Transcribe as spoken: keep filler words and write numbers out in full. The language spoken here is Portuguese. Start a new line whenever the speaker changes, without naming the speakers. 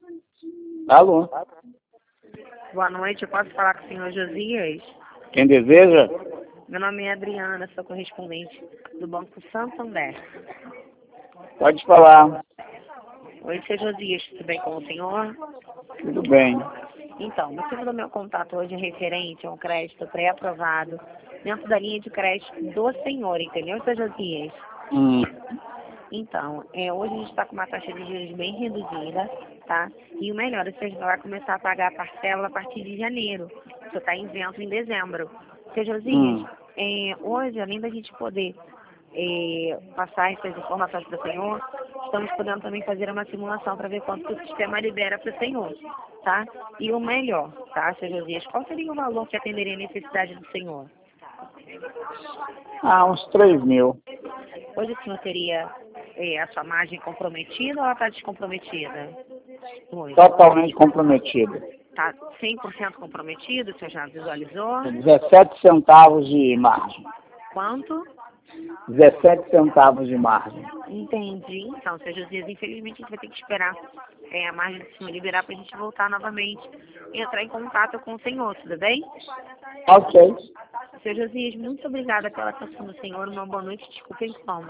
Alô?
Boa noite, eu posso falar com o senhor Josias?
Quem deseja?
Meu nome é Adriana, sou correspondente do Banco Santander.
Pode falar.
Oi, senhor Josias, tudo bem com o senhor?
Tudo bem.
Então, o motivo do meu contato hoje é referente a um crédito pré-aprovado dentro da linha de crédito do senhor, entendeu, senhor Josias?
Hum.
Então, é, hoje a gente está com uma taxa de juros bem reduzida, tá? E o melhor, você já vai começar a pagar a parcela a partir de janeiro. Você está isento em dezembro. Seu Josias,
Hum.
é, hoje, além da gente poder é, passar essas informações para o senhor, estamos podendo também fazer uma simulação para ver quanto que o sistema libera para o senhor, tá? E o melhor, tá, seu Josias, qual seria o valor que atenderia a necessidade do senhor?
Ah, uns três mil.
Hoje o senhor teria é, a sua margem comprometida ou ela está descomprometida? Hoje.
Totalmente comprometido.
Está cem por cento comprometido? O senhor já visualizou?
dezessete centavos de margem.
Quanto?
dezessete centavos de margem.
Entendi. Então, seu Josias, infelizmente a gente vai ter que esperar é, a margem do senhor liberar para a gente voltar novamente e entrar em contato com o senhor, tudo bem?
Ok.
Seu Josias, muito obrigada pela atenção do senhor. Uma boa noite, desculpa a incômodo.